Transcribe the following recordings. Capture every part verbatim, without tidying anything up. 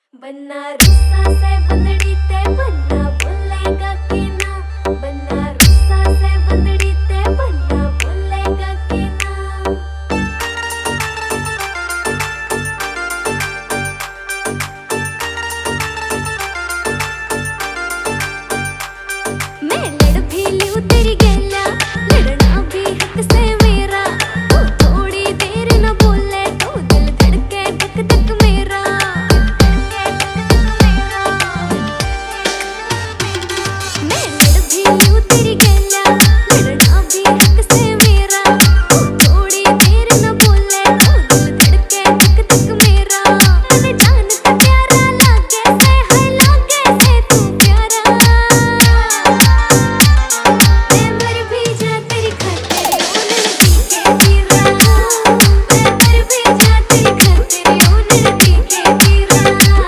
बन्ना रुस्सा से बंदड़ी ते बन्ना बोलेगा कि ना, बन्ना रुस्सा से बंदड़ी ते बन्ना बोलेगा कि ना। मैं लड़ भी लूं तेरी गैला, लड़ना भी हक से मेरा, तू थोड़ी देर न बोले तो दिल धड़के धक धक मेरा। मैं लड़ भी लूं तेरी गैला, लड़ना भी हक से मेरा, तू थोड़ी देर न बोले तो दिल धड़के धक धक मेरा। मैंने जान का प्यारा लागे से है, लागे से तू प्यारा, मैं मर भी जा तेरी खातिर ओ लड़की के पीरा, मैं मर भी जा तेरी खातिर ओ लड़की के पीरा।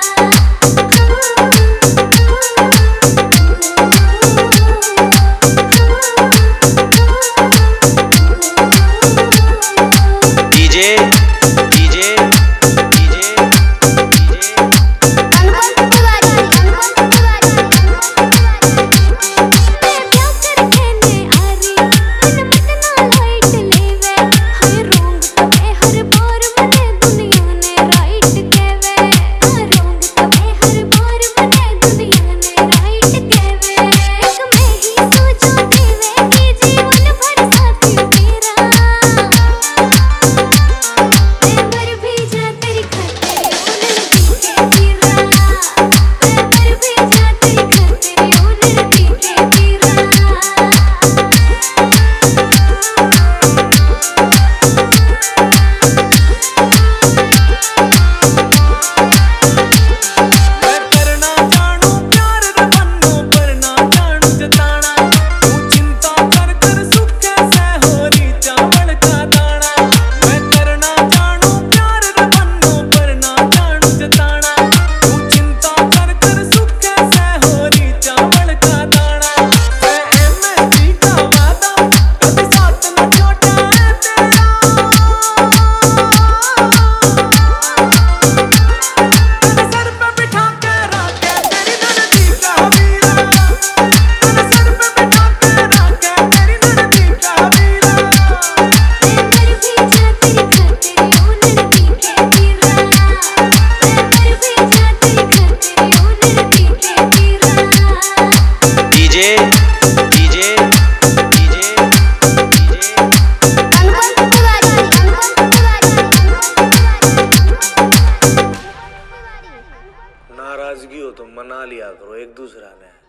डीजे डीजे डीजे डीजे अनपढ़ तिवारी, अनपढ़ तिवारी, अनपढ़ तिवारी। मैं प्यार करके ने आरी, मन मत ना लाइट लेवे, हाय रोंग तवे हर बार मने दुनिया ने राइट केवे, हाय रोंग तवे हर बार मने दुनिया ने राइट केवे। एक मैं ही सोचो देवे कि जीवन भर साथी तेरा, मैं मर भी जा तेरी खातिर ओ लड़की के पीरा, मैं मर भी जा तेरी खातिर ओ लड़की के पीरा। मैं करना जानू प्यार दे बन्नो पर ना जानू जताना, तू चिंता कर कर सुखे से होरी चावल का दाना। मैं करना जानू प्यार दे बन्नो पर ना जानू जताना, तू चिंता कर कर सुखे से होरी चावल का दाना। मैं एमएसडी का वादा कभी साथ न छोटा है तेरा, तेरे सर पे बिठा के रखे तेरी ननदी का वीरा, तेरे सर पे बिठा के रखे तेरी ननदी का वीरा। मैं मर भी जा तेरी खातिर ओ लड़की के पीरा, मैं मर भी जा तेरी खातिर ओ लड़की के पीरा। डीजे डीजे डीजे डीजे अनपढ़ तिवारी, अनपढ़ तिवारी, अनपढ़ तिवारी। नाराजगी हो तो मना लिया करो एक दूसरा ने।